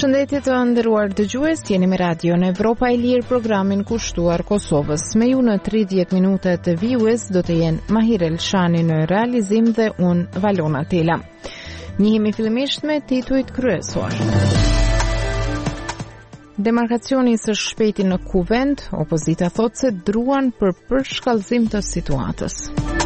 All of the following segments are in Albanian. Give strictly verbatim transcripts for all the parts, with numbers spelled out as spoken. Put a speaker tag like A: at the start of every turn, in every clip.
A: Përshëndetje të nderuar dëgjues, jeni me radion Evropa e Lirë, programin kushtuar Kosovës. Me ju në tridhjetë minuta të vijues do të jenë Mahir Elshani në realizim dhe unë Valona Tela. Njihemi fillimisht me titujt kryesor. Demarkacioni së shpejti në Kuvend, opozita thotë se druan për përshkallëzim të situatës.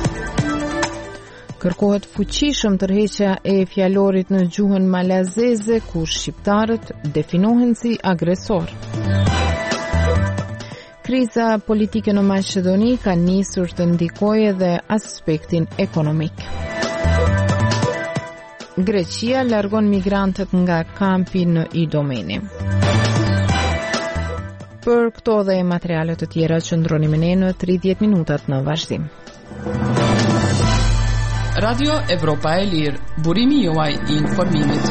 A: Kërkohet fuqishëm tërheqja e fjalorit në gjuhën malazeze, ku shqiptarët definohen si agresor. Kriza politike në Maqedoni ka nisur të ndikojë edhe aspektin ekonomik. Greqia largon migrantët nga kampi në Idomeni. Për këto dhe materiale të tjera qëndroni me ne në tridhjetë minutat në vazhdim.
B: Radio Evropa e Lirë, burimi juaj i informimit.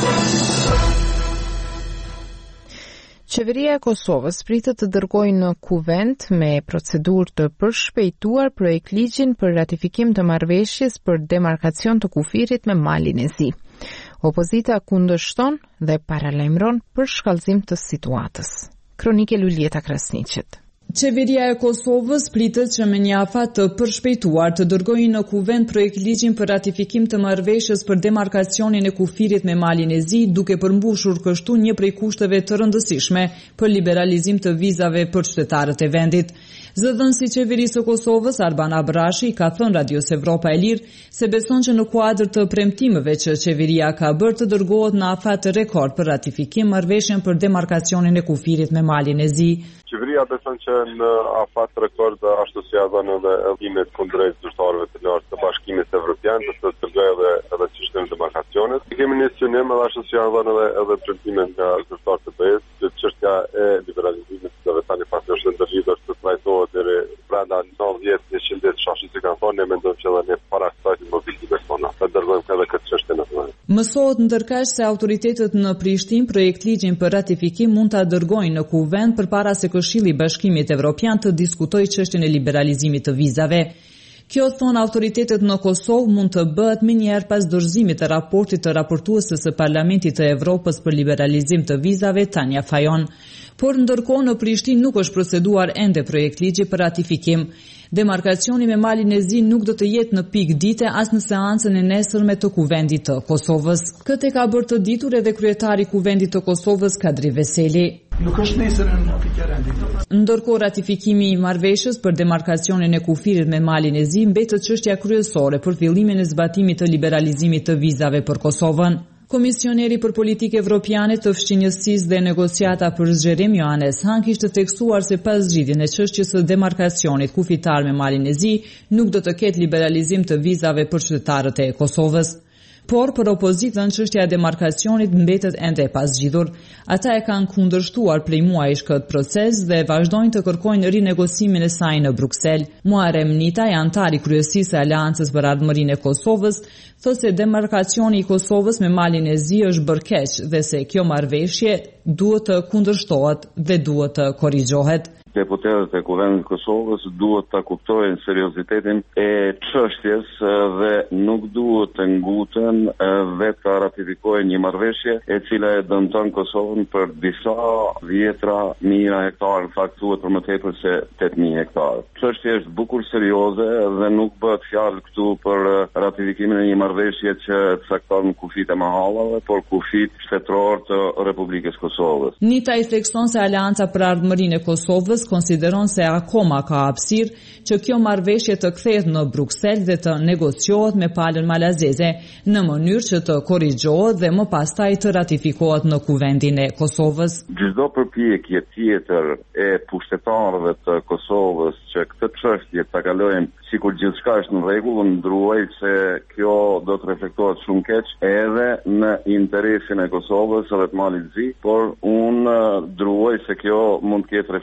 A: Qeveria e Kosovës pritet të dërgojë në Kuvend me procedurë të përshpejtuar projekt ligjin për ratifikim të marrëveshjes për demarkacion të kufirit me Malin e Zi. Opozita kundërshton dhe paralajmëron përshkallëzim të situatës. Kronike Lulieta Krasniqit.
C: Qeveria e Kosovës pritet që me një afat të përshpejtuar të dërgojë në Kuvend projekt ligjin për ratifikim të marrëveshjes për demarkacionin e kufirit me Malin e Zi, duke përmbushur kështu një prej kushteve të rëndësishme për liberalizim të vizave për qytetarët e vendit. Zëdhënësi i qeverisë së Kosovës, Arban Abrashi, ka thënë Radios Evropa e Lirë se beson që në kuadër të premtimeve që qeveria ka bërë të dërgohet në afat rekord për ratifikim marrëveshjen për demarkacionin e kufirit me Malin e Zi.
D: Qeveria beson që në afat rekord ashtu si adhënë edhe edhimet kundrejt zyrtarëve të lartë të Bashkimit Evropian të të tërgoj edhe edhe çështën e demarkacionit. Kemi një synim edhe ashtu si adhënë edhe edhe premtime nga zyrtarët të B E S që çështja e liberalizimit të tani pas është ndërlidhur të trajtohet deri brenda nëntëdhjetë njëqind shashit që kanë thonë, ne mendojmë që edhe ne para kësaj të mobilit persona të dërgojmë edhe këtë çështje në vend.
C: Mësohet ndërkaq se autoritetet në Prishtinë projekt ligjin për ratifikim mund ta dërgojnë në Kuvend përpara se Këshilli i Bashkimit Evropian të diskutojë çështjen e liberalizimit të vizave. Kjo, thonë autoritetet në Kosovë, mund të bëhet menjëherë pas dorëzimit të raportit të raportuesës së Parlamentit të Evropës për liberalizim të vizave, Tanja Fajon. Por ndërkohë në Prishtinë nuk është proceduar ende projekt ligji për ratifikim. Demarkacioni me Malin e Zi nuk do të jetë në pikë dite as në seancën e nesërme të Kuvendit të Kosovës. Këtë ka bërë të ditur edhe kryetari i Kuvendit të Kosovës, Kadri Veseli.
E: Nuk është nesër në pikë rendit.
C: Ndërkohë ratifikimi i marrëveshjes për demarkacionin e kufirit me Malin e Zi mbetet çështja kryesore për fillimin e zbatimit të liberalizimit të vizave për Kosovën. Komisioneri për politikë evropiane të fshinjësisë dhe negociata për zgjerim Johannes Han kishte theksuar se pas zgjidhjen e çështjes së demarkacionit kufitar me Malin e Zi nuk do të ketë liberalizim të vizave për qytetarët e Kosovës. Por për opozitën çështja e demarkacionit mbetet ende e pazgjidhur. Ata e kanë kundërshtuar prej muajsh këtë proces dhe vazhdojnë të kërkojnë rinegocimin e saj në Bruksel. Muharrem Nitaj, antari kryesisë së Aleancës për Ardhmërinë e Kosovës, thotë se demarkacioni i Kosovës me Malin e Zi është bërë keq dhe se kjo marrëveshje duhet të kundërshtohet dhe duhet të korrigjohet.
F: Deputetët e Kuvendit të Kosovës duhet ta kuptojnë seriozitetin e çështjes dhe nuk duhet të nguten dhe të ratifikojnë një marrëveshje e cila e dëmton Kosovën për disa dhjetra mijëra hektarë, në fakt thuhet për më tepër se tetë mijë hektarë. Çështja është bukur serioze dhe nuk bëhet fjalë këtu për ratifikimin e një marrëveshje që cakton kufit e mahallave, por kufit shtetëror të Republikës Kosovës.
C: Nita i thekson se Aleanca për Ardhmërinë e Kosovës konsideron se akoma ka hapësirë që kjo marrëveshje të kthehet në Bruksel dhe të negociohet me palën malazeze në mënyrë që të korrigjohet dhe më pastaj të ratifikohet në Kuvendin e Kosovës.
F: Çdo përpjekje tjetër e pushtetarëve të Kosovës që këtë çështje ta kalojnë sikur gjithçka është në rregull, ndruaj se kjo do të reflektohet shumë keq edhe në interesin e Kosovës edhe të Malit Zi, por unë ndruaj se kjo mund të ketë reflektime negative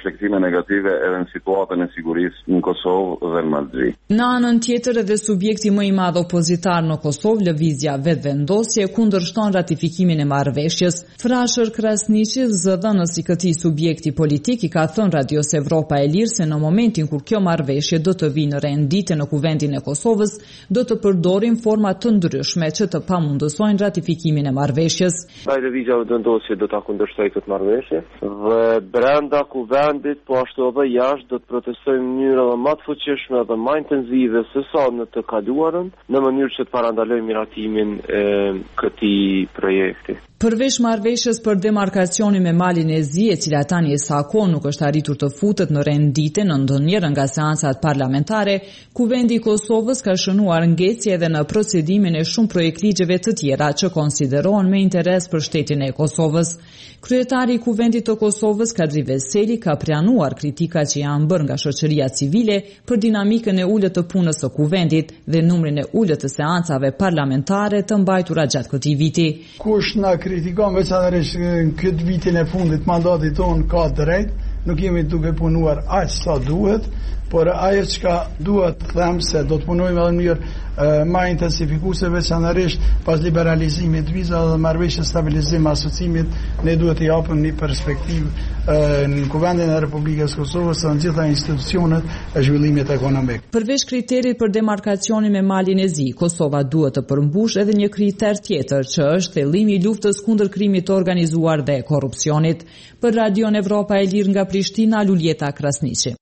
F: negative edhe në situatën e sigurisë në Kosovë dhe në Maldivë.
C: Në anën tjetër, edhe subjekti më i madh opozitar në Kosovë, Lëvizja Vetvendosje, kundërshton ratifikimin e marrëveshjes. Frashër Krasniqi, zëdhënës i këtij subjekti politik, i ka thënë Radios Evropa e Lirë se në momentin kur kjo marrëveshje do të vinë në rendite në Kuvendin e Kosovës, do të përdorin forma të ndryshme që të pamundësojnë ratifikimin e marrëveshjes.
G: Lëvizja Vetvendosje do ta kundërshtojë këtë marrëveshje dhe brenda Kuvendit, po ashtu edhe jashtë, do të protestojmë në mënyrë edhe më të fuqishme dhe më intensive se sa në të kaluarën, në mënyrë që të parandalojmë miratimin e këtij projekti.
C: Përveç marrëveshjes për demarkacionin me Malin e Zi, e cila tani sa kohë nuk është arritur të futet në rendite në ndonjëherë nga seancat parlamentare, Kuvendi i Kosovës ka shënuar ngecje edhe në procedimin e shumë projektligjeve të tjera që konsiderohen me interes për shtetin e Kosovës. Kryetari i Kuvendit të Kosovës, Kadri Veseli, ka pranuar kritikat që janë bërë nga shoqëria civile për dinamikën e ulët të punës së Kuvendit dhe numrin e ulët të seancave parlamentare të mbajtura gjatë këtij viti.
E: Kush na kritikon veçanërisht në këtë vitin e fundit mandatit tonë ka drejt, nuk jemi duke punuar aq sa duhet, por ajo çka duhet të them se do të punojmë edhe në mënyrë më intensifikuese, veçanërisht pas liberalizimit të vizave dhe marrëveshjes stabilizim asociimit, ne duhet të japim një perspektivë në Kuvendin e Republikës Kosovës dhe në gjitha institucionet e zhvillimit ekonomik.
C: Përveç kriterit për demarkacionin me Malin e Zi, Kosova duhet të përmbush edhe një kriter tjetër, që është thellimi i luftës kundër krimit të organizuar dhe korrupsionit. Për Radion Evropa e Lirë nga Prishtina, Luljeta Krasniqi.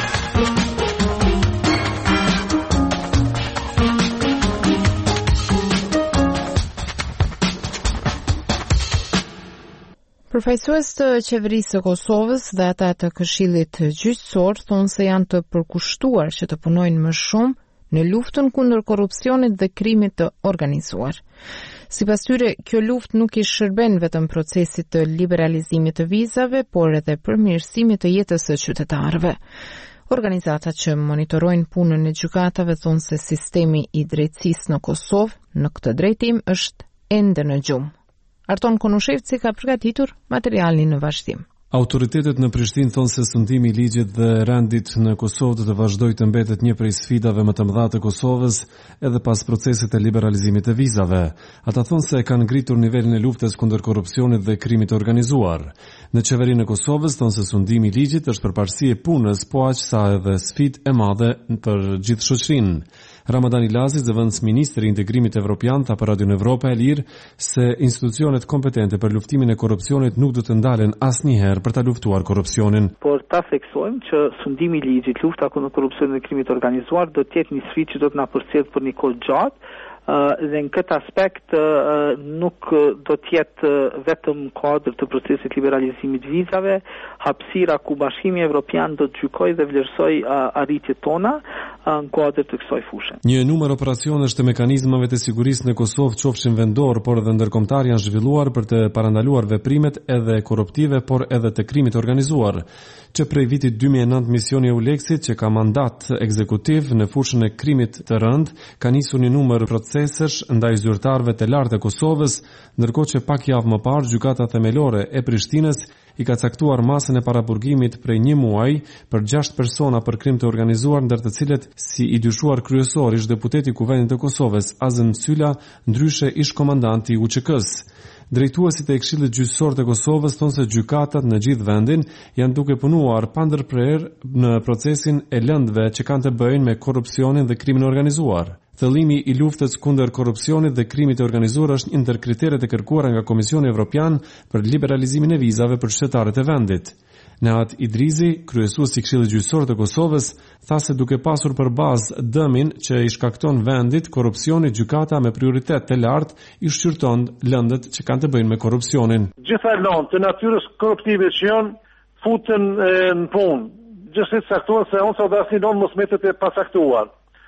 A: Përfaqësues të qeverisë së Kosovës dhe ata të Këshillit Gjyqësor thonë se janë të përkushtuar që të punojnë më shumë në luftën kundër korrupsionit dhe krimit të organizuar. Sipas tyre, kjo luftë nuk i shërben vetëm procesit të liberalizimit të vizave, por edhe përmirësimit të jetës së qytetarëve. Organizatat që monitorojnë punën e gjykatave thonë se sistemi i drejtësisë në Kosovë në këtë drejtim është ende në gjumë. Arton Konushevci ka përgatitur materialin në vazhdim.
H: Autoritetet në Prishtinë thonë se sundimi i ligjit dhe rendit në Kosovë do të vazhdojë të mbetet një prej sfidave më të mëdha të Kosovës edhe pas procesit të liberalizimit të vizave. Ata thonë se kanë ngritur nivelin e luftës kundër korrupsionit dhe krimit të organizuar. Në qeverinë e Kosovës thonë se sundimi i ligjit është përparësi e punës, po aq sa edhe sfidë e madhe për gjithë shoqërinë. Ramadan Ilazi, zëvendës ministri i integrimit evropian, tha për Radion Evropa e Lirë se institucionet kompetente për luftimin e korrupsionit nuk do të ndalen asnjëherë për ta luftuar korrupsionin.
I: Por ta theksojmë që sundimi i ligjit, lufta kundër korrupsionit dhe krimit të organizuar do të jetë një sfidë që do të na përcjell për një kohë gjatë. Uh, dhe në këtë aspekt uh, nuk do të jetë uh, vetëm kuadër të procesit liberalizimit vizave, hapësira ku Bashkimi Evropian do të gjykojë dhe vlerësojë uh, arritjet tona uh, në kuadër të kësaj fushë.
H: Një numër operacionesh të mekanizmave të sigurisë në Kosovë, qofshin vendor, por edhe ndërkombëtar, janë zhvilluar për të parandaluar veprimet edhe korruptive, por edhe të krimit organizuar. Që prej vitit dy mijë e nëntë misioni e Euleksit, që ka mandat ekzekutiv në fushën e krimit të rënd, ka nisur një numër procesesh ndaj zyrtarëve të lartë të Kosovës, ndërkohë që pak javë më parë gjykata themelore e Prishtinës i ka caktuar masën e paraburgimit prej një muaji për gjashtë persona për krim të organizuar, ndër të cilët si i dyshuar kryesor ish deputeti i Kuvendit të Kosovës, Azem Sylla, ndryshe ish komandanti i U Q K-s. Drejtuesit e Këshillit Gjyqësor të Kosovës thonë se gjykatat në gjithë vendin janë duke punuar pa ndërprerje në procesin e lëndëve që kanë të bëjnë me korrupsionin dhe krimin organizuar. Thellimi i luftës kundër korrupsionit dhe krimit të organizuar është një ndër kriteret e kërkuara nga Komisioni Evropian për liberalizimin e vizave për qytetarët e vendit. Nehat Idrizi, kryesuesi i Këshillit Gjyqësor të Kosovës, tha se duke pasur për bazë dëmin që i shkakton vendit korrupsioni, gjykata me prioritet të lartë i shqyrton lëndët që kanë të bëjnë me korrupsionin.
J: Gjitha lëndë të natyrës korruptive që janë futen e, në punë, gjithë të saktuar se onsa dhe asnjë lëndë mos metet e pasaktuar.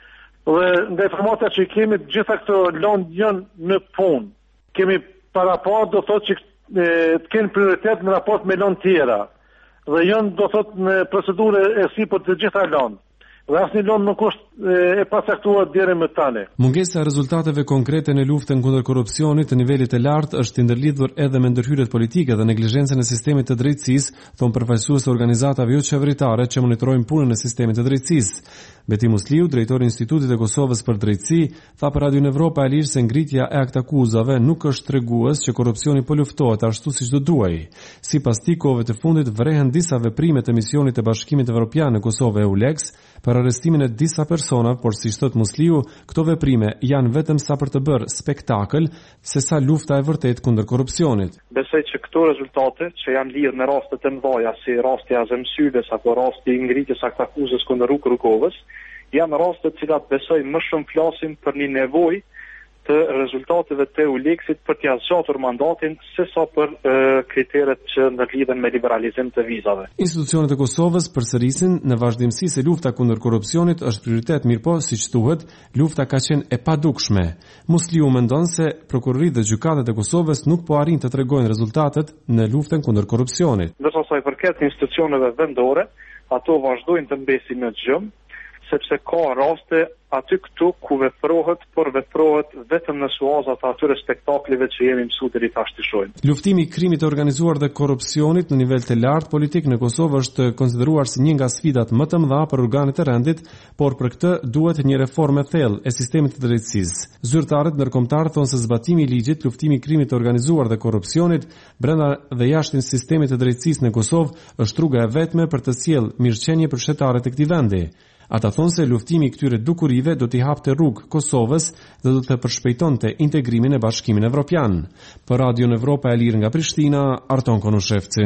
J: Dhe nga informata që kemi, gjitha këto lëndë janë në punë. Kemi para parë do thotë që e, të kenë prioritet në raport me lëndë tjera. Dhe janë do thot në procedurë e sipër të gjitha lëndë. dhe asnjë lëndë nuk është e pasaktuar deri më tani.
H: Mungesa e rezultateve konkrete në luftën kundër korrupsionit të nivelit të lartë është ndërlidhur edhe me ndërhyrjet politike dhe neglizhencën e sistemit të drejtësisë, thon përfaqësues të organizatave jo qeveritare që monitorojnë punën e sistemit të drejtësisë. Beti Musliu, drejtori i Institutit të Kosovës për Drejtësi, tha për Radio Evropa e Lirë se ngritja e aktakuzave nuk është tregues që korrupsioni po luftohet ashtu siç do duhej. Sipas tij, kohëve të fundit vrehen disa veprime të misionit të Bashkimit Evropian në Kosovë EULEX për arrestimin e disa persona, por si thot Musliu, këto veprime janë vetëm sa për të bërë spektakël, sesa lufta e vërtet kundër korrupsionit.
K: Besoj që këto rezultate që janë lidhur me raste të mëdha, si rasti i Azem Syles apo rasti i ngritjes aktakuzës kundër Rukovës, janë raste të cilat besoj më shumë flasin për një nevojë të rezultateve të EULEX-it për t'ia zgjatur mandatin sesa për e, kriteret që ndërlidhen me liberalizim të vizave.
H: Institucionet e Kosovës përsërisin në vazhdimsi se lufta kundër korrupsionit është prioritet, mirëpo siç thuhet, lufta ka qenë e padukshme. Musliu mendon se prokuroritë dhe gjykatet e Kosovës nuk po arrin të tregojnë rezultatet në luftën kundër korrupsionit.
K: Ndërsa sa i përket institucioneve vendore, ato vazhdojnë të mbesin në xhëm, sepse ka raste aty këtu ku veprohet, por veprohet vetëm në suazat të atyre spektakleve që jemi mësuar deri tash të shohim.
H: Luftimi i krimit të organizuar dhe korrupsionit në nivel të lartë politik në Kosovë është konsideruar si një nga sfidat më të mëdha për organet e rendit, por për këtë duhet një reformë e thellë e sistemit të drejtësisë. Zyrtarët ndërkombëtar thonë se zbatimi i ligjit, luftimi i krimit të organizuar dhe korrupsionit brenda dhe jashtë sistemit të drejtësisë në Kosovë është rruga e vetme për të sjellë mirëqenie për shqiptarët e këtij vendi. Ata thonë se luftimi i këtyre dukurive do t'i hapte rrugë Kosovës dhe do të përshpejtonte integrimin e Bashkimit Evropian. Për Radio Evropa e Lirë nga Prishtina, Arton Konushevci.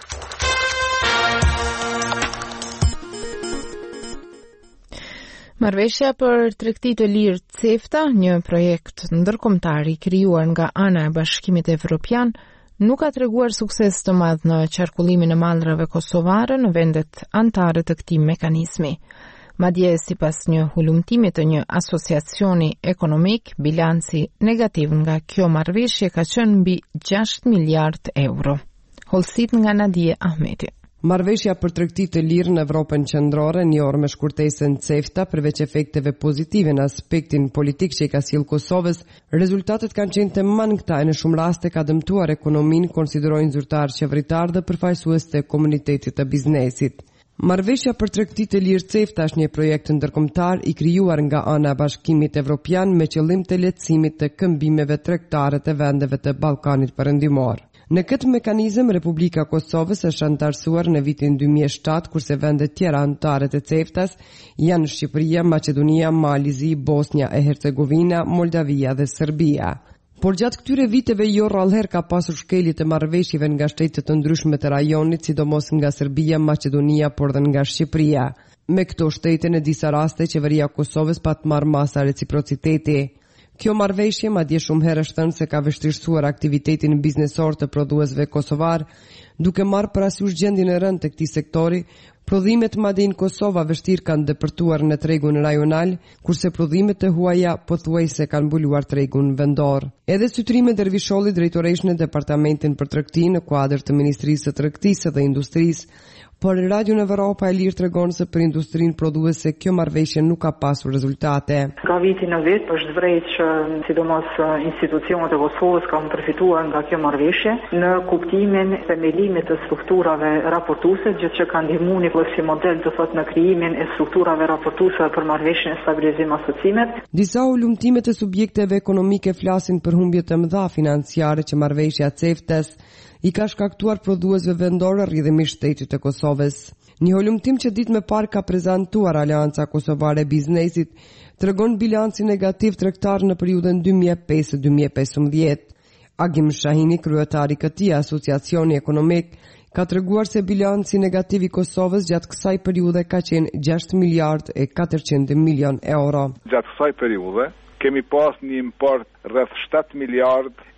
A: Marrëveshja për tregti të lirë CEFTA, një projekt ndërkombëtar i krijuar nga ana e Bashkimit Evropian, nuk ka treguar sukses të madh në qarkullimin e mallrave kosovare në vendet anëtare të këtij mekanizmi. Madje sipas një hulumtimi të një asociacioni ekonomik, bilanci negativ nga kjo marrëveshje ka qenë mbi gjashtë miliard euro. Holsit nga Nadia Ahmeti.
L: Marrëveshja për tregti të lirë në Evropën qendrore, një orë me shkurtesën CEFTA, përveç efekteve pozitive në aspektin politik që i ka sjellë Kosovës, rezultatet kanë qenë të mangëta e në shumë raste ka dëmtuar ekonominë, konsiderojnë zyrtarë qeveritar dhe përfaqësues të komunitetit të biznesit. Marrëveshja për tregti të lirë CEFTA është një projekt ndërkombëtar i krijuar nga ana e Bashkimit Evropian me qëllim të lehtësimit të këmbimeve tregtare të vendeve të Ballkanit Perëndimor. Në këtë mekanizëm, Republika Kosovës është antarësuar në vitin dy mijë e shtatë, kurse vendet tjera anëtare të CEFTA-s janë Shqipëria, Maqedonia, Malizi, Bosnia e Hercegovina, Moldavia dhe Serbia. Por gjatë këtyre viteve jo rrallëherë ka pasur shkelje të marrëveshjeve nga shtetet të ndryshme të rajonit, sidomos nga Serbia, Maqedonia, por dhe nga Shqipëria. Me këto shtete në disa raste qeveria e Kosovës pa të marrë masa reciprociteti. Kjo marrëveshje madje shumë herë është thënë se ka vështirësuar aktivitetin biznesor të prodhuesve kosovar, duke marrë parasysh gjendjen e rëndë të këtij sektori. Prodhimet madje në Kosovë vështirë kanë depërtuar në tregun rajonal, kurse prodhimet të huaja pothuajse kanë mbuluar tregun vendor. Edhe Sytrime Dervisholli, drejtoresh në Departamentin për Tregti në kuadër të Ministrisë së Tregtisë dhe Industrisë, por Radio Evropa e Lirë tregon se për industrinë prodhuese kjo marrëveshje nuk ka pasur rezultate.
I: Ka viti në vit është vërejt që sidomos institucionet e Kosovës kanë përfituar nga kjo marrëveshje në kuptimin e themelimit të strukturave raportuese, gjë që ka ndihmuar si model të thot në krijimin e strukturave raportuese për marrëveshjen e stabilizim asocimet.
L: Disa ulumtime të subjekteve ekonomike flasin për humbje të mëdha financiare që marrëveshja CEFTA-s i ka shkaktuar prodhuesve vendorë rrjedhimisht shtetit të Kosovës. Një holumtim që ditë më parë ka prezantuar Alianca Kosovare e Biznesit tregon bilanci negativ tregtar në periudhën dy mijë e pesë deri dy mijë e pesëmbëdhjetë. Agim Shahini, kryetari i këtij asociacioni ekonomik, ka treguar se bilanci negativ i Kosovës gjatë kësaj periudhe ka qenë gjashtë miliard e katërqind milion euro.
M: Gjatë kësaj periudhe kemi pas një import rreth shtatë miliard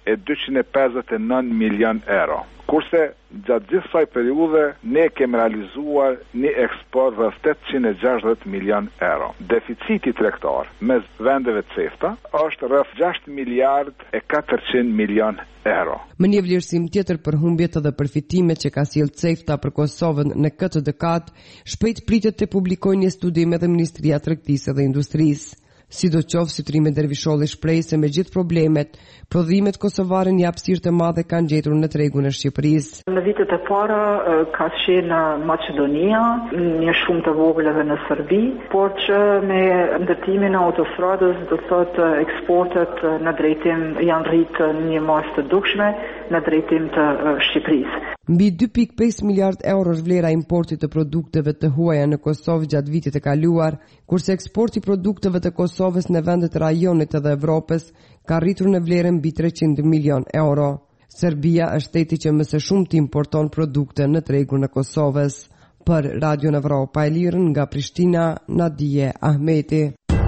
M: e dyqind e pesëdhjetë e nëntë milion euro. Kurse gjatë gjithë kësaj periudhe ne kemi realizuar një eksport rreth tetëqind e gjashtëdhjetë milion euro. Deficiti tregtar mes vendeve të cefta është rreth gjashtë miliardë e katërqind milion euro.
L: Më një vlerësim tjetër për humbjet dhe përfitimet që ka sjellë cefta për Kosovën në këtë dekadë, shpejt pritet të publikojë një studim edhe Ministria e Tregtisë dhe Industrisë. Sidoqoftë Sytrime Dervisholli shpreh se me gjithë problemet, prodhimet kosovare një hapësirë të madhe kanë gjetur në tregun e Shqipërisë.
I: Në vitet e para ka qenë në Maqedonia, një shumë të vogël edhe në Serbi, por që me ndërtimin e autostradës do të thotë eksportet në drejtim janë rritë në një masë të dukshme në drejtim të Shqipërisë.
L: Mbi dy pikë pesë miliard euro është vlera e importit të produkteve të huaja në Kosovë gjatë vitit të kaluar, kurse eksporti i produkteve të Kosovës në vendet e rajonit dhe Evropës ka rritur në vlerën mbi treqind milion euro. Serbia është shteti që më së shumti importon produkte në tregun e Kosovës. Për Radio Evropa e Lirë nga Prishtina, Nadije Ahmeti.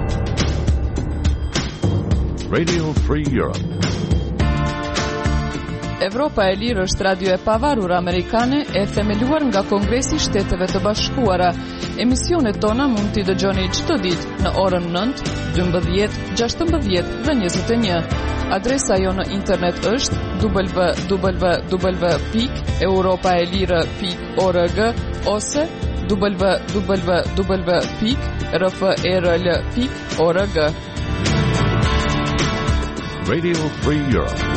N: Radio Free Europe.
B: Evropa e Lirë është radio e pavarur amerikane e themeluar nga Kongresi i Shteteve të Bashkuara. Emisionet tona mund t'i dëgjoni çdo ditë në orën nëntë, dymbëdhjetë, gjashtëmbëdhjetë dhe njëzet e një. Adresa jo në internet është w w w pikë europaelire pikë org ose w w w pikë r f e r l pikë org.
N: Radio Free Europe.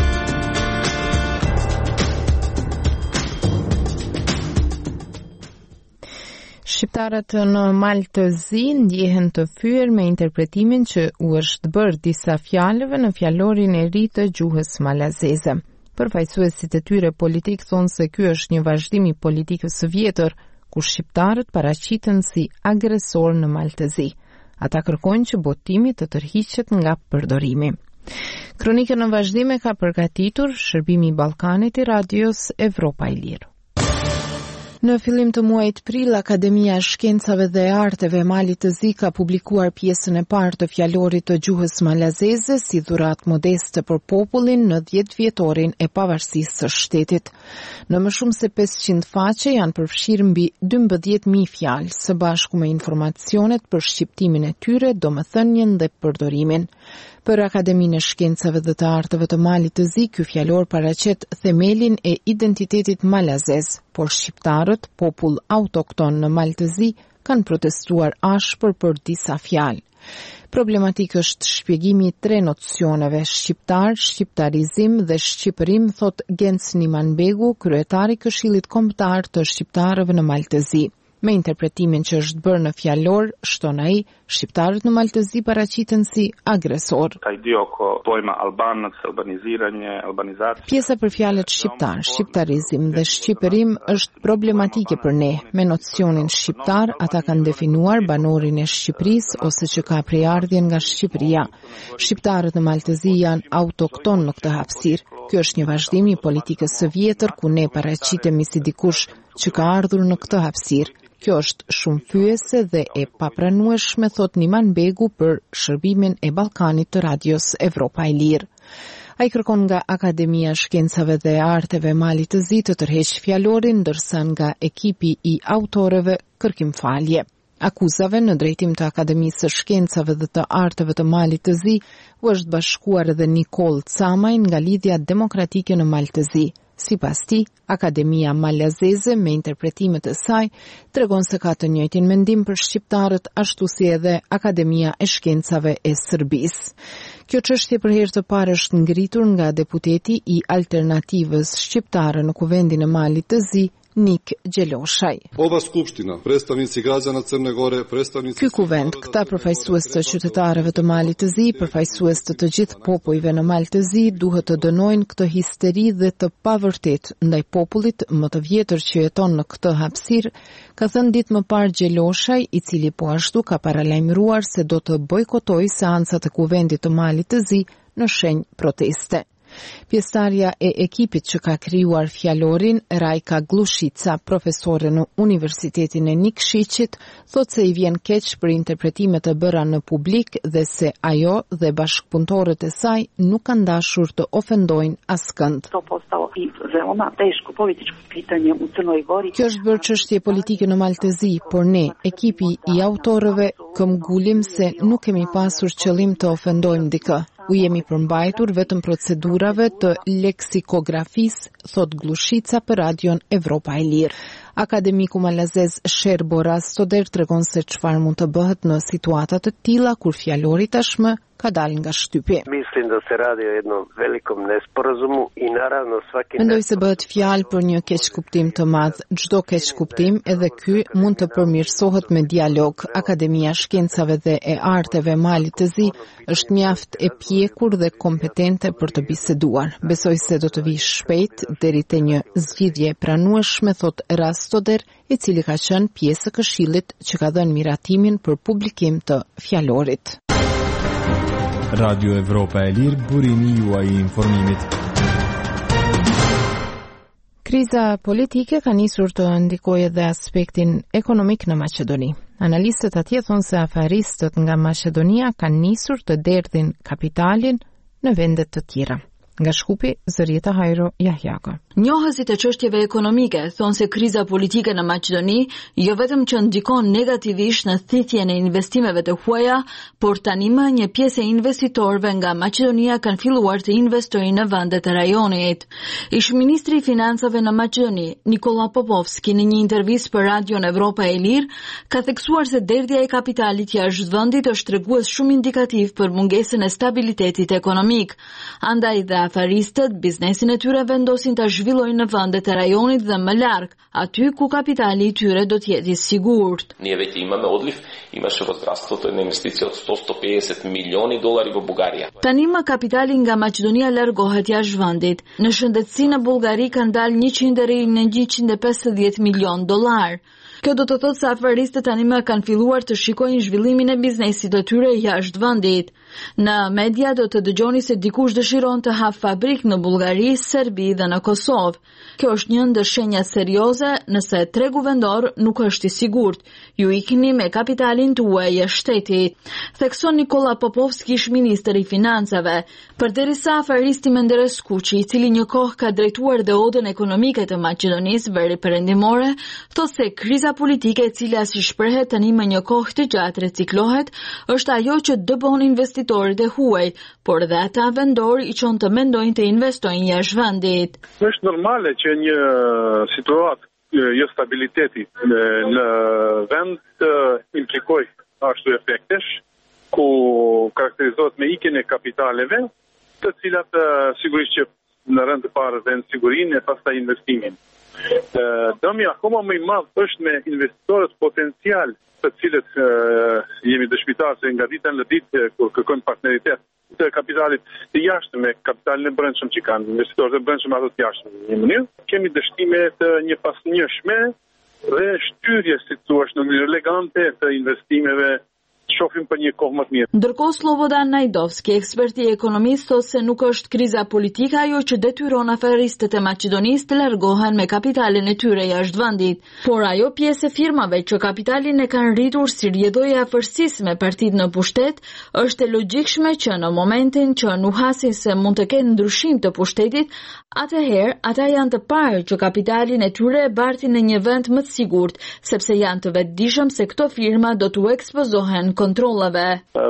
A: Shqiptarët në Maltëzi ndjehen të fyer me interpretimin që u është bërë disa fjalëve në fjalorin e ri të gjuhës malazeze. Përfaqësuesit e tyre politik thonë se ky është një vazhdim i politikës së vjetër, ku shqiptarët paraqiten si agresor në Maltëzi. Ata kërkojnë që botimi të tërhiqet nga përdorimi. Kronikën në vazhdim e ka përgatitur Shërbimi i Ballkanit i Radios Evropa e Lirë. Në fillim të muajit prill, Akademia e Shkencave dhe Arteve e Malit të Zi ka publikuar pjesën e parë të fjalorit të gjuhës malazeze si dhuratë modeste për popullin në dhjetëvjetorin e pavarësisë së shtetit. Në më shumë se pesëqind faqe janë përfshirë mbi dymbëdhjetë mijë fjalë, së bashku me informacionet për shqiptimin e tyre, domethënien dhe përdorimin. Për Akademinë e Shkencave dhe të Arteve të Malit të Zi, ky fjalor paraqet themelin e identitetit malazez, por shqiptarët, popull autokton në Maltëzi, kanë protestuar ashpër për disa fjalë. Problematik është shpjegimi i tre nocioneve, shqiptar, shqiptarizim dhe shqipërim, thot Genc Nimanbegu, kryetari i Këshillit Kombëtar të Shqiptarëve në Maltëzi. Me interpretimin që është bërë në fjalor, shton ai, shqiptarët në Maltëzi paraqiten si agresor. Pjesa për fjalët shqiptar, shqiptarizim dhe shqipërim është problematike për ne. Me nocionin shqiptar, ata kanë definuar banorin e Shqipërisë ose që ka prejardhjen nga Shqipëria. Shqiptarët në Maltëzi janë autokton në këtë hapësirë. Ky është një vazhdim i politikës së vjetër ku ne paraqitemi si dikush që ka ardhur në këtë hapësirë. Kjo është shumë fyese dhe e papranueshme, thot Niman Begu për Shërbimin e Ballkanit të Radios Evropa e Lirë. Ai kërkon nga Akademia e Shkencave dhe Arteve e Malit të Zi të tërheqë fjalorin, ndërsa nga ekipi i autorëve kërkim falje. Akuzave në drejtim të Akademisë së Shkencave dhe të Arteve të Malit të Zi u është bashkuar edhe Nikol Camaj nga Lidhja Demokratike në Maltëzi. Sipas tij, Akademia Malazeze me interpretimet e saj tregon se ka të njëjtin mendim për shqiptarët, ashtu si edhe Akademia e Shkencave e Serbisë. Kjo çështje për herë të parë është ngritur nga deputeti i Alternativës Shqiptare në Kuvendin e Malit të Zi, Nik Gjeloshaj.
O: Ova skupština, predstavnici građana Crne Gore, predstavnici...
A: Ky kuvend, këta përfaqësues të qytetarëve të Malit të Zi, përfaqësues të të gjithë popujve në Mal të Zi, duhet të dënojnë këtë histeri dhe të pavërtet ndaj popullit më të vjetër që jeton në këtë hapësirë, ka thënë ditë më parë Gjeloshaj, i cili po ashtu ka paralajmëruar se do të bojkotojë seancat e kuvendit të Malit të Zi në shenjë proteste. Pjesëtarja e ekipit që ka krijuar fjalorin, Rajka Glushica, profesore në Universitetin e Nikshicit, thot se i vjen keq për interpretimet e bëra në publik dhe se ajo dhe bashkëpunëtorët e saj nuk kanë dashur të ofendojnë askënd. Kjo është bërë çështje politike në Maltezi, por ne, ekipi i autorëve, këmbgulim se nuk kemi pasur qëllim të ofendojmë dikë. U jemi përmbajtur vetëm procedurave të leksikografisë, thot Glushica për radion Evropa e Lirë. Akademiku malazez Sherbo Rastoder tregon se çfarë mund të bëhet në situata të tilla kur fjalori tashmë ka dalë nga shtypi.
P: Mislim da se radi o jednom velikom nesporazumu i naravno svaki
A: Mendoj se bëhet fjalë për një keqkuptim të madh. Çdo keqkuptim, edhe ky, mund të përmirësohet me dialog. Akademia e Shkencave dhe e Arteve Mali të Zi është mjaft e pjekur dhe kompetente për të biseduar. Besoj se do të vijë shpejt deri te një zgjidhje e pranueshme, thot Rastoder, i cili ka qenë pjesë e këshillit që ka dhënë miratimin për publikim të fjalorit.
Q: Radio Evropa e Lirë, burimi juaj i informimit.
A: Kriza politike ka nisur të ndikojë edhe aspektin ekonomik në Maqedoni. Analistët atje thonë se afaristët nga Maqedonia kanë nisur të derdhin kapitalin në vende të tjera. Nga Shkupi, Zërieta Hajro Jahjaka.
R: Njohësit e çështjeve ekonomike thonë se kriza politike në Maqedoni jo vetëm që ndikon negativisht në thithjen e investimeve të huaja, por tani më një pjesë e investitorëve nga Maqedonia kanë filluar të investojnë në vendet e rajonit. Ish-ministri i financave në Maqedoni, Nikola Popovski, në një intervistë për radion Evropa e Lirë, ka theksuar se derdhja e kapitalit jashtë vendit është tregues shumë indikativ për mungesën e stabilitetit ekonomik. Andaj dhe afaristët biznesin e tyre vendosin ta zhvillojnë në vendet e rajonit dhe më larg, aty ku kapitali i tyre do të jetë i sigurt.
S: Ние вече имаме отлив, имаше разраството на инвестиции от сто до сто и петдесет милиони долари в Бугария.
R: Tani më kapitali nga Maqedonia largohet jashtë vendit. Në shëndetësi në Bullgari kanë dalë njëqind deri në njëqind e pesëdhjetë milion dollar. Kjo do të thotë se afaristët tani më kanë filluar të shikojnë zhvillimin e biznesit të tyre jashtë vendit. Në media do të dëgjoni se dikush dëshiron të hap fabrikë në Bullgari, Serbi dhe në Kosovë. Kjo është një ndër shenjat serioze nëse tregu vendor nuk është i sigurt. Ju ikni me kapitalin tuaj e shtetit. Thekson Nikola Popovski, ish-ministër i financave. Përderisa afaristi Menderes Kuçi, i cili një kohë ka drejtuar dhe odën ekonomike të Maqedonisë veri perëndimore, thotë se kriza politike e cila si shprehet tani më një kohë të gjatë reciklohet, është ajo që dëbon investitorët e huaj, por dhe ata vendor i çon të mendojnë të investojnë jashtë vendit.
J: Është normale që një situatë jo stabiliteti në vend të implikoj ashtu efektesh, ku karakterizohet me ikjen e kapitaleve, të cilat sigurisht që në rënd të parë dhe në sigurinë e pastaj investimin. Dëmi akoma më i madh është me investitorët potencial, të cilët jemi dëshmitar se nga dita në ditë kur kërkojnë partneritet të kapitalit të jashtëm me kapitalin e brendshëm që kanë investitorët e brendshëm ato të jashtëm në një mënyrë. Kemi dështime të një pasnjëshme dhe shtyrje, si thua, në mënyrë elegante të investimeve. Shohim për një kohë më të mirë.
R: Ndërkohë Slobodan Najdovski, eksperti i ekonomisë, thotë se nuk është kriza politike ajo që detyron afaristët e Maqedonisë të largohen me kapitalin e tyre jashtë vendit, por ajo pjesë e firmave që kapitalin e kanë rritur si rrjedhojë afërsisë me partitë në pushtet, është e logjikshme që në momentin që nuhasin se mund të kenë ndryshim të pushtetit, atëherë ata janë të parë që kapitalin e tyre e bartin në një vend më të sigurt, sepse janë të vetëdijshëm se këto firma do t'u ekspozohen kontrollave.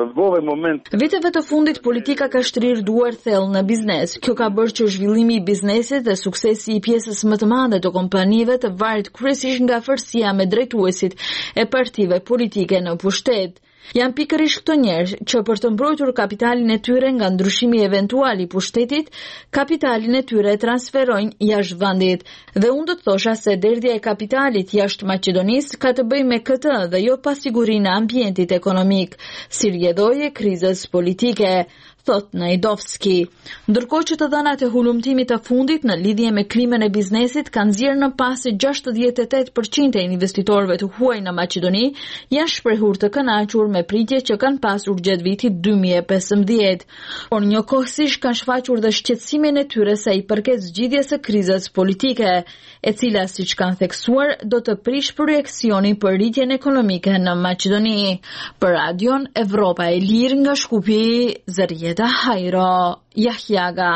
R: Viteve të fundit politika ka shtrirë duar thellë në biznes. Kjo ka bërë që zhvillimi i biznesit dhe suksesi i pjesës më të madhe të kompanive të varet kryesisht nga afërsia me drejtuesit e partive politike në pushtet. Janë pikërisht këto njerëz që për të mbrojtur kapitalin e tyre nga ndryshimi eventual i pushtetit, kapitalin e tyre transferojnë jashtë vendit. Dhe unë do të thosha se derdhja e kapitalit jashtë Maqedonisë ka të bëjë me këtë dhe jo pasigurinë e ambientit ekonomik, si rrjedhojë e krizës politike, thot Najdovski. Ndërkohë që të dhënat e hulumtimit të fundit në lidhje me krimën e biznesit kanë nxjerrë në pas se gjashtëdhjetë e tetë përqind e investitorëve të huaj në Maqedoni janë shprehur të kënaqur me pritjet që kanë pasur gjatë vitit dy mijë e pesëmbëdhjetë, por njëkohësisht kanë shfaqur dhe shqetësimin e tyre sa i përket zgjidhjes së krizës politike, e cila siç kanë theksuar do të prish projekcionin për rritjen ekonomike në Maqedoni. Për Radion Evropa e Lirë nga Shkupi, Zërieta Hajro, Jahjaga.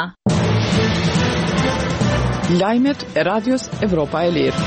B: Lajmet e Radios Evropa e Lirë.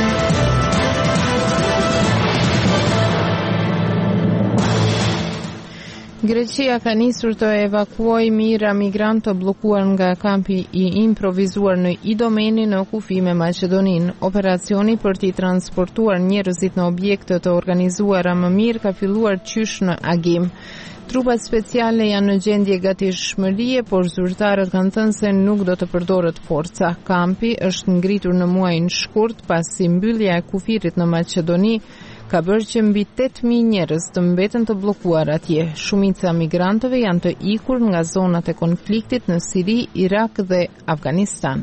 A: Greqia ka nisur të evakuojë mijëra migrantë të bllokuar nga kampi i improvizuar në Idomeni në kufi me Maqedoninë. Operacioni për t'i transportuar njerëzit në objekte të organizuara më mirë ka filluar qysh në Agim. Trupat speciale janë në gjendje gatishmërie, por zyrtarët kanë thënë se nuk do të përdoret forca. Kampi është ngritur në muajin shkurt pasi mbyllja e kufirit në Maqedoni ka bërë që mbi tetë mijë njerëz të mbeten të bllokuar atje. Shumica migrantëve janë të ikur nga zonat e konfliktit në Siri, Irak dhe Afganistan.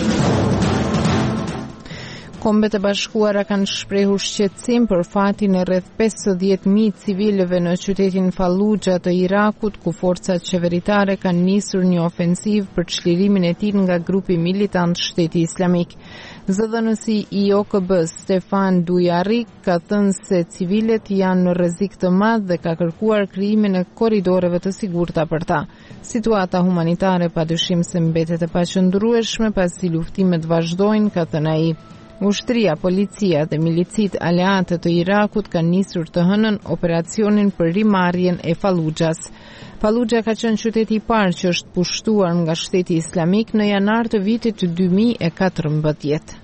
A: Kombet e Bashkuara kanë shprehur shqetësim për fatin e rreth pesëdhjetë mijë civilëve në qytetin Fallujah të Irakut, ku forcat qeveritare kanë nisur një ofensivë për çlirimin e tij nga grupi militant Shteti Islamik. Zëdhënësi i O K B Stefan Dujarric ka thënë se civilet janë në rrezik të madh dhe ka kërkuar krijimin e korridoreve të sigurta për ta. Situata humanitare padyshim se mbetet e paqëndrueshme pasi luftimet vazhdojnë, ka thënë ai. Ushtria, policia dhe milicit aleate të Irakut kanë nisur të hënën operacionin për rimarrjen e Fallujahs. Fallujah ka qenë qyteti i parë që është pushtuar nga Shteti Islamik në janar të vitit dy mijë e katërmbëdhjetë.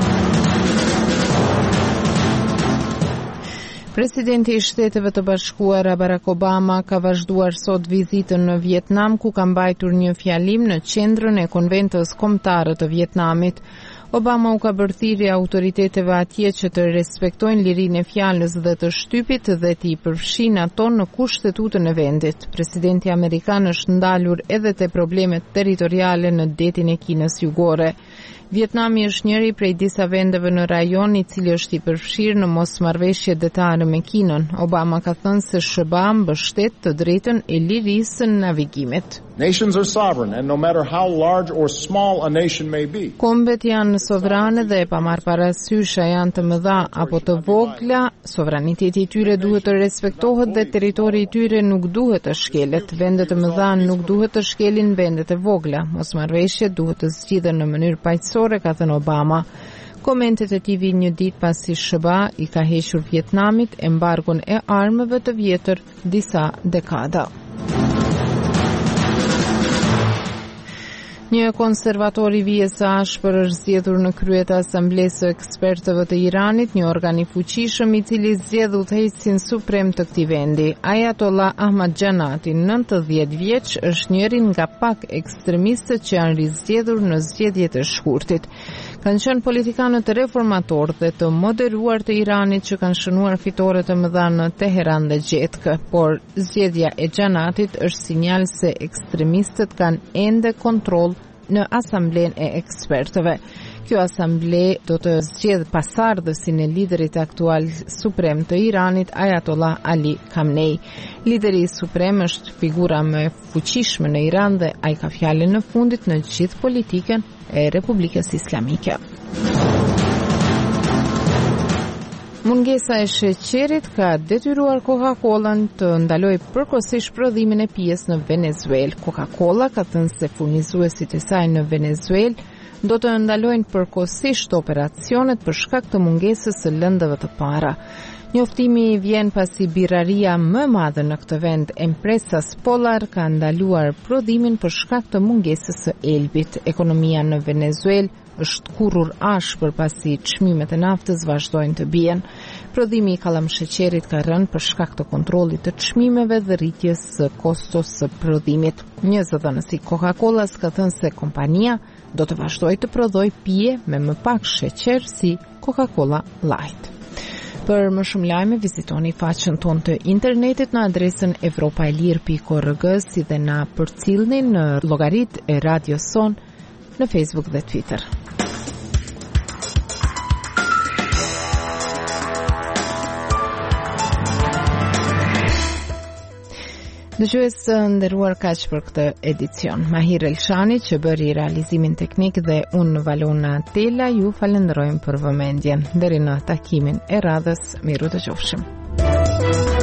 A: Presidenti i Shteteve të Bashkuara Barack Obama ka vazhduar sot vizitën në Vietnam, ku ka mbajtur një fjalim në qendrën e konventës kombëtare të Vietnamit. Obama u ka bërthiri autoriteteve atje që të respektojnë lirinë e fjalës dhe të shtypit dhe t'i përfshin ato në kushtetutën e vendit. Presidenti amerikan është ndalur edhe te problemet territoriale në detin e Kinës Jugore. Vietnami është njëri prej disa vendeve në rajon i cili është i përfshirë në mosmarrëveshje detare me Kinën. Obama ka thënë se S B A mbështet të drejtën e lirisë së navigimit.
T: Nations are sovereign, and no matter how large or small a nation may be.
A: Kombet janë sovrane dhe pa marrë parasysh a janë të mëdha apo të vogla, sovraniteti i tyre duhet të respektohet dhe territori i tyre nuk duhet të shkelet. Vendet të mëdha nuk duhet të shkelin vendet e vogla. Mosmarrëveshjet duhet të zgjidhen në mënyrë paqësore, ka thënë Obama. Komentet e tij vijnë një ditë pasi S B A i ka hequr Vietnamit embargon e armëve të vjetër disa dekada. Një konservator i vijes së ashpër është zgjedhur në krye të asamblesë së ekspertëve të Iranit, një organ i fuqishëm i cili zgjedh udhëheqësin suprem të këtij vendi. Ayatollah Ahmadjanati, nëntëdhjetë vjeç, është njëri nga pak ekstremistët që janë rizgjedhur në zgjedhjet e shkurtit. Kanë qenë politikanët reformatorë dhe të moderuar të Iranit që kanë shënuar fitore të mëdha në Teheran dhe Gjetkë, por zgjedhja e Xhanatit është sinjal se ekstremistët kanë ende kontroll në asamblen e ekspertëve. Kjo asamble do të zgjedh pasardhësin e liderit aktual suprem të Iranit, Ayatollah Ali Khamenei. Lideri suprem është figura më e fuqishme në Iran dhe ai ka fjalën në fundit në gjithë politikën e Republikës Islamike. Mungesa e sheqerit ka detyruar Coca-Colën të ndalojë përkohësisht prodhimin e pijes në Venezuelë. Coca-Cola ka thënë se furnizuesit e saj në Venezuelë do të ndalojnë përkohësisht operacionet për shkak të mungesës së lëndëve të para. Njoftimi vjen pasi birraria më e madhe në këtë vend, Empresas Polar, ka ndaluar prodhimin për shkak të mungesës së elbit. Ekonomia në Venezuelë është kurrur ashpër pasi çmimet e naftës vazhdojnë të bien. Prodhimi i kallamsheqerit ka rënë për shkak të kontrollit të çmimeve dhe rritjes së kostos së prodhimit. Një zëdhënës i Coca-Colas ka thënë se kompania do të vazhdojë të prodhojë pije me më pak sheqer si Coca-Cola Light. Për më shumë lajme, vizitoni faqen tonë të internetit në adresën evropaelir pikë org, si dhe na përcillni në llogaritë e radios son në Facebook dhe Twitter. Dëgjues nderuar, kaq për këtë edicion. Mahir Elshani që bëri realizimin teknik dhe unë Valona Tela ju falenderojmë për vëmendjen. Deri në takimin e radhës, miru të qofshim.